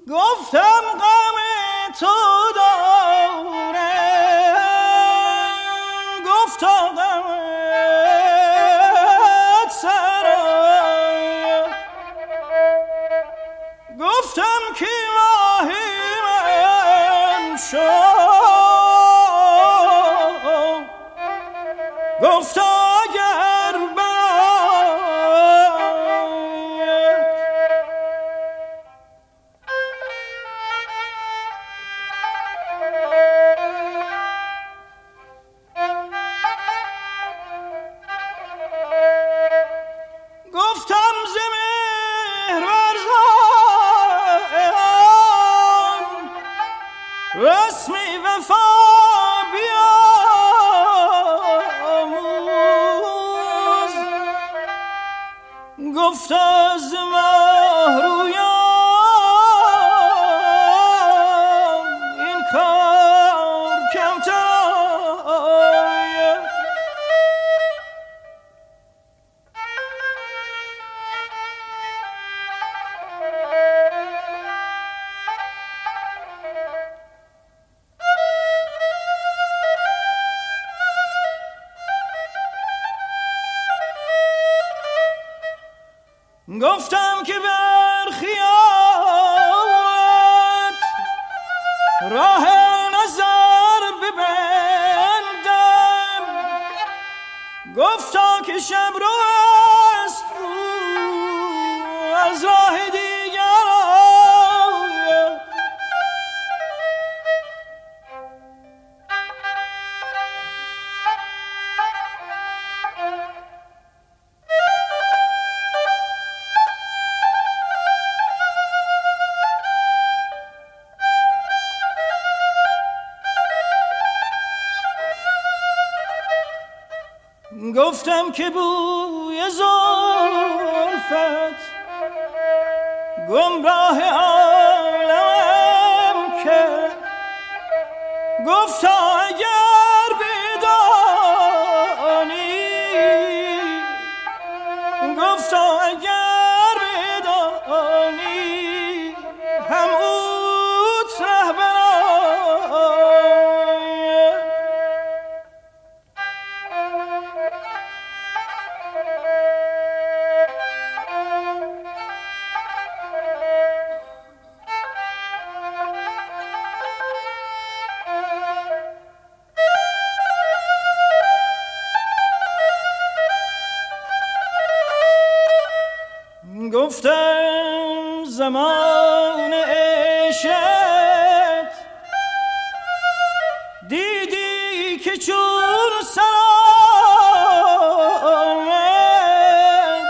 گفتم غم تو دارم، گفتا غمت سرم، گفتم که راهی من شو، گفتا اگر رسمی وفا بیاموز، گفت از مهرویان این کار کمتر آید. گفتم که بر خیالت راه نظر ببندم، گفتا که شب رو است از راه دیگر آید. گفتم که بوی زلفت گمراه عالمم کرد، گفتا اگر بدانی، گفتا اگر بدانی هم اوت رهبر گفتم زمان عشقت دیدی که چون سرآمد،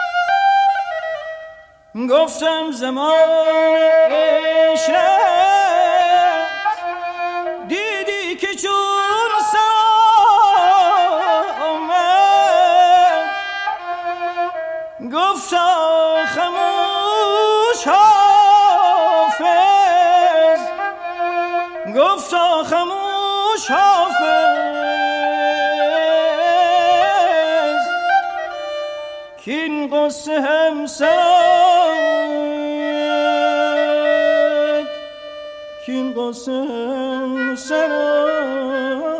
گفتم زمان عشقت دیدی که چون سرآمد، گفتا خموش حافظ، گفتا خموش حافظ کین قصه همسرد، کین قصه همسرد.